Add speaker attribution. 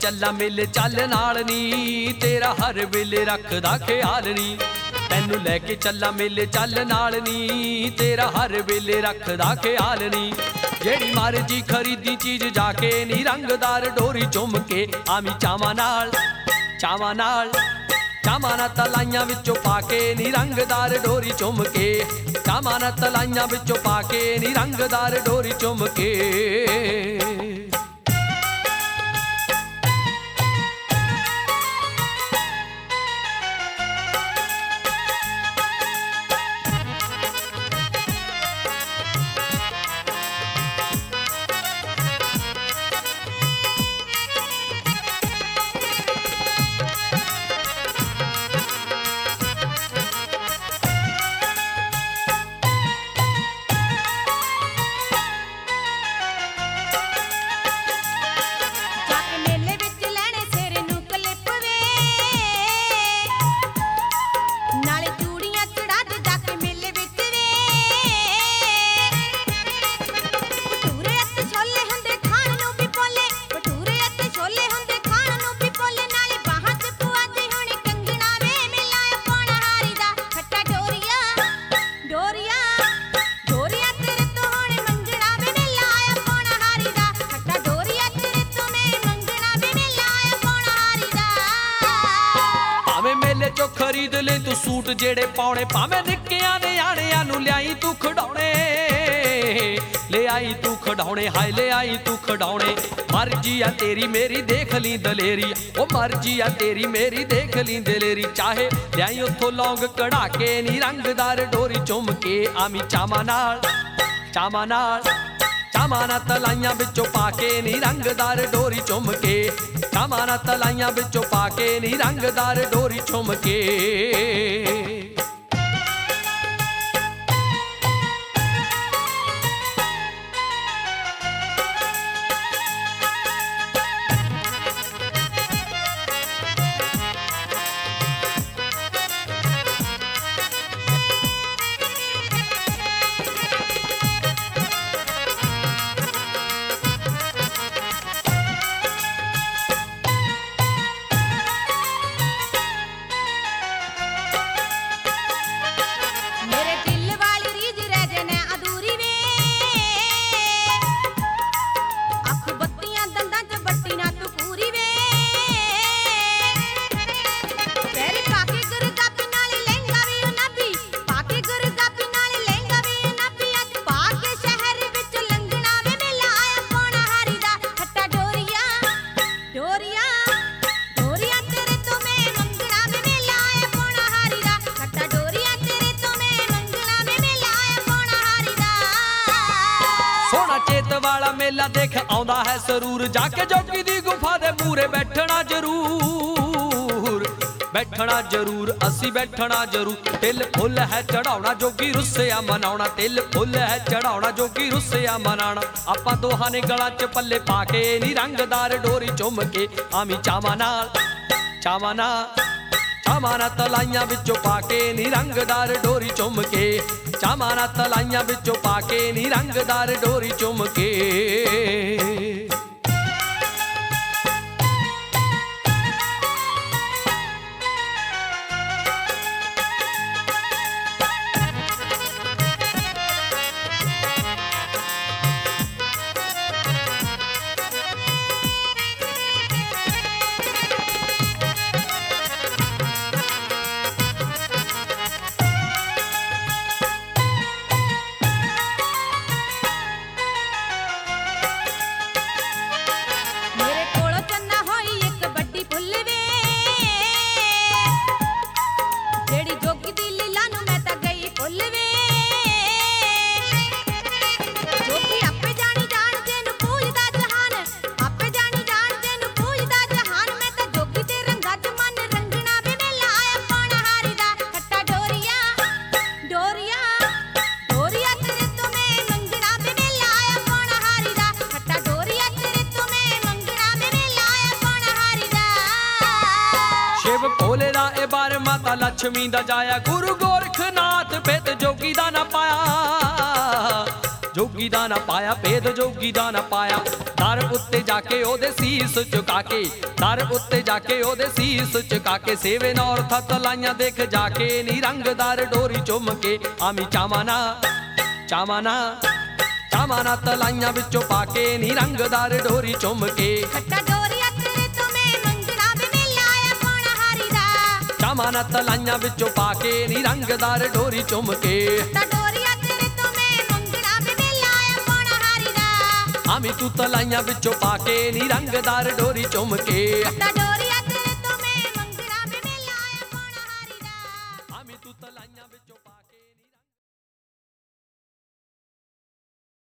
Speaker 1: ਚੱਲਾਂ ਮੇਲੇ ਚੱਲ ਨਾਲ ਨੀ, ਤੇਰਾ ਹਰ ਵੇਲੇ ਰੱਖਦਾ ਖਿਆਲ ਨੀ। ਤੈਨੂੰ ਲੈ ਕੇ ਚੱਲਾਂ ਮੇਲੇ ਚੱਲ ਨਾਲ ਨੀ, ਤੇਰਾ ਹਰ ਵੇਲੇ ਰੱਖਦਾ ਖਿਆਲ ਨੀ। ਜਿਹੜੀ ਮਰਜੀ ਖਰੀਦੀ ਚੀਜ਼ ਜਾ ਕੇ ਨੀ, ਰੰਗਦਾਰ ਡੋਰੀ ਚੁੰਮ ਕੇ ਆਵੀਂ ਚਾਵਾਂ ਨਾਲ, ਚਾਵਾਂ ਨਾਲ, ਚਾਵਾਂ ਨਾਲ ਤਲਾਈਆਂ ਵਿੱਚੋਂ ਪਾ ਕੇ ਨੀ, ਰੰਗਦਾਰ ਡੋਰੀ ਚੁੰਮ ਕੇ, ਚਾਵਾਂ ਨਾਲ ਤਲਾਈਆਂ ਵਿੱਚੋਂ ਪਾ ਕੇ ਨੀ, ਰੰਗਦਾਰ ਡੋਰੀ ਚੁੰਮ ਕੇ। ਖਰੀਦ ਲੈ ਤੂੰ ਸੂਟ ਜਿਹੜੇ ਪਾਉਣੇ, ਭਾਵੇਂ ਨਿੱਕਿਆਂ ਨਿਆਣਿਆਂ ਨੂੰ ਲਿਆਈ ਤੂੰ ਖਿਡੌਣੇ, ਲਿਆਈ ਤੂੰ ਖਿਡੌਣੇ, ਹਾਏ ਲਿਆਈ ਤੂੰ ਖਿਡੌਣੇ। ਮਰਜੀ ਆ ਤੇਰੀ ਮੇਰੀ ਦੇਖ ਲਈ ਦਲੇਰੀ, ਉਹ ਮਰਜੀ ਆ ਤੇਰੀ ਮੇਰੀ ਦੇਖ ਲਈ ਦਲੇਰੀ। ਚਾਹੇ ਲਿਆਈ ਉੱਥੋਂ ਲੌਂਗ ਕਢਾ ਕੇ ਨੀ, ਰੰਗਦਾਰ ਡੋਰੀ ਚੁੰਮ ਕੇ ਆਵੀਂ ਚਾਵਾਂ ਨਾਲ, ਚਾਵਾਂ ਨਾਲ, ਚਾਵਾਂ ਨਾਲ ਤਲਾਈਆਂ ਵਿੱਚੋਂ ਪਾ ਕੇ ਨੀ, ਰੰਗਦਾਰ ਡੋਰੀ ਚੁੰਮ ਕੇ, ਚਾਵਾਂ ਨਾਲ ਤਲਾਈਆਂ ਵਿੱਚੋਂ ਪਾ ਕੇ ਨੀ, ਰੰਗਦਾਰ ਡੋਰੀ ਚੁੰਮ ਕੇ। ਵਾਲਾ ਮੇਲਾ ਦੇਖ ਆਉਂਦਾ ਹੈ ਸਰੂਰ, ਜਾ ਕੇ ਜੋਗੀ ਦੀ ਗੁਫਾ ਦੇ ਮੂਹਰੇ ਬੈਠਣਾ ਜ਼ਰੂਰ, ਬੈਠਣਾ ਜ਼ਰੂਰ, ਅਸੀਂ ਬੈਠਣਾ ਜ਼ਰੂਰ। ਤਿਲ ਫੁੱਲ ਹੈ ਚੜਾਉਣਾ ਜੋਗੀ ਰੁੱਸਿਆ ਮਨਾਉਣਾ, ਤਿਲ ਫੁੱਲ ਹੈ ਚੜਾਉਣਾ ਜੋਗੀ ਰੁੱਸਿਆ ਮਨਾਉਣਾ। ਆਪਾਂ ਦੋਹਾਂ ਨੇ ਗਲਾਂ 'ਚ ਪੱਲੇ ਪਾ ਕੇ ਨੀ, ਰੰਗਦਾਰ ਡੋਰੀ ਚੁੰਮ ਕੇ ਆਵੀਂ ਚਾਵਾਂ ਨਾਲ, ਚਾਵਾਂ ਨਾਲ, ਚਾਵਾਂ ਨਾਲ ਤਲਾਈਆਂ ਵਿੱਚੋਂ ਪਾ ਕੇ ਨੀ, ਰੰਗਦਾਰ ਡੋਰੀ ਚੁੰਮ ਕੇ, ਚਾਵਾਂ ਨਾਲ ਤਲਾਈਆਂ ਵਿੱਚੋਂ ਪਾ ਕੇ ਨੀ, ਰੰਗਦਾਰ ਡੋਰੀ ਚੁੰਮ ਕੇ। ਭੋਲੇ ਦਾ ਇਹ ਬਾਰ ਮਾਤਾ ਲక్ష్ਮੀ ਦਾ ਜਾਇਆ, ਗੁਰੂ ਗੋਰਖਨਾਥ ਪਿਤ ਜੋਗੀ ਦਾ ਨਾ ਪਾਇਆ, ਜੋਗੀ ਦਾ ਨਾ ਪਾਇਆ ਭੇਦ ਜੋਗੀ ਦਾ ਨਾ ਪਾਇਆ। ਦਰ ਉੱਤੇ ਜਾ ਕੇ ਉਹਦੇ ਸੀਸ ਝੁਕਾ ਕੇ, ਦਰ ਉੱਤੇ ਜਾ ਕੇ ਉਹਦੇ ਸੀਸ ਝੁਕਾ ਕੇ, ਸੇਵੇ ਨੌਰ ਥੱਤ ਲਾਈਆਂ ਦੇਖ ਜਾ ਕੇ ਨੀ ਰੰਗਦਾਰ ਡੋਰੀ ਚੁੰਮ ਕੇ। ਆਮੀ ਚਾਵਾਂ ਨਾ ਚਾਵਾਂ ਨਾ ਚਾਵਾਂ ਨਾ ਤਲਾਈਆਂ ਵਿੱਚੋਂ ਪਾ ਕੇ ਨੀ ਰੰਗਦਾਰ ਡੋਰੀ ਚੁੰਮ ਕੇ।
Speaker 2: ਖੱਟਾ ਡੋਰੀਆ ਤੇਰੇ ਤੋਂ ਮੈਂ ਮੰਗਣਾ ਵੇ ਮੇਲਾ ਆਇਆ ਪੌਣਾ ਹਾਰੀ ਦਾ।
Speaker 1: ਚਾਵਾਂ ਨਾ ਤਲਾਈਆਂ ਵਿੱਚੋਂ ਪਾ ਕੇ ਨੀ ਰੰਗਦਾਰ ਡੋਰੀ ਚੁੰਮ ਕੇ।
Speaker 2: ਖੱਟਾ ਡੋਰੀਆ ਤੇਰੇ ਤੋਂ ਮੈਂ ਮੰਗਣਾ ਵੇ ਮੇਲਾ ਆਇਆ ਪੌਣਾ ਹਾਰੀ ਦਾ।
Speaker 1: ਆਮੀ ਤੂੰ ਤਲਾਈਆਂ ਵਿੱਚੋਂ ਪਾ ਕੇ ਨੀ ਰੰਗਦਾਰ ਡੋਰੀ ਚੁੰਮ ਕੇ।
Speaker 2: ਖੱਟਾ